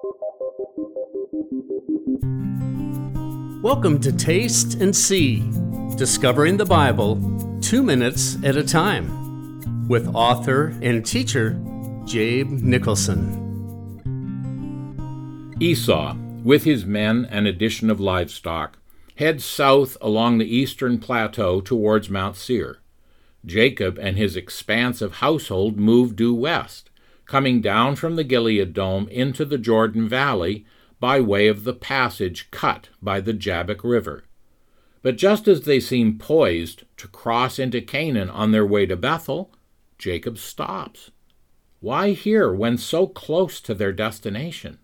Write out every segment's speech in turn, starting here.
Welcome to Taste and See, Discovering the Bible 2 minutes at a time, with author and teacher Jabe Nicholson. Esau, with his men and addition of livestock, heads south along the eastern plateau towards Mount Seir. Jacob and his expansive household move due west, coming down from the Gilead Dome into the Jordan Valley by way of the passage cut by the Jabbok River. But just as they seem poised to cross into Canaan on their way to Bethel, Jacob stops. Why here when so close to their destination?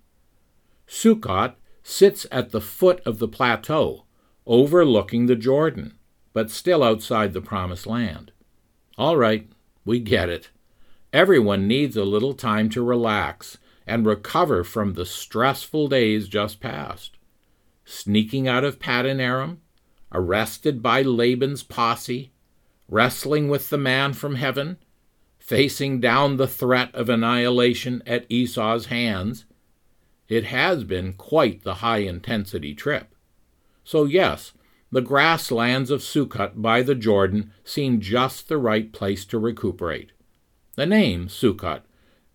Sukkot sits at the foot of the plateau, overlooking the Jordan, but still outside the Promised Land. All right, we get it. Everyone needs a little time to relax and recover from the stressful days just past. Sneaking out of Paddan Aram, arrested by Laban's posse, wrestling with the man from heaven, facing down the threat of annihilation at Esau's hands. It has been quite the high-intensity trip. So yes, the grasslands of Sukkot by the Jordan seem just the right place to recuperate. The name Sukkot,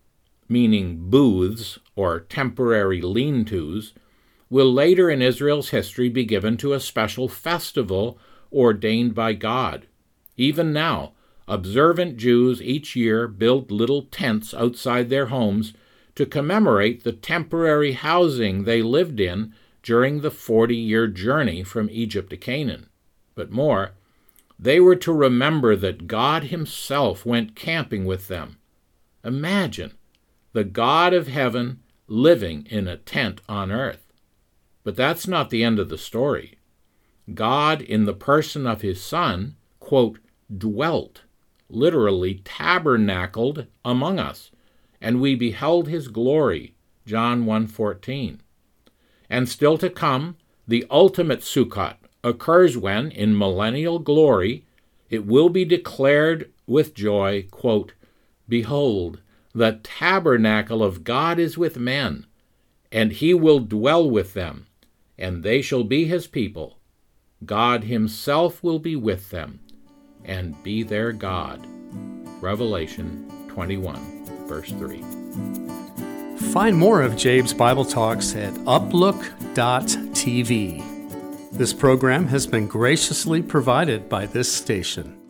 meaning booths or temporary lean-tos, will later in Israel's history be given to a special festival ordained by God. Even now, observant Jews each year build little tents outside their homes to commemorate the temporary housing they lived in during the 40-year journey from Egypt to Canaan. But more, they were to remember that God himself went camping with them. Imagine the God of heaven living in a tent on earth. But that's not the end of the story. God, in the person of his Son, quote, dwelt, literally tabernacled among us, and we beheld his glory, John 1:14. And still to come, the ultimate Sukkot occurs when, in millennial glory, it will be declared with joy, quote, behold, the tabernacle of God is with men, and he will dwell with them, and they shall be his people. God himself will be with them, and be their God. Revelation 21, verse 3. Find more of Jabe's Bible Talks at uplook.tv. This program has been graciously provided by this station.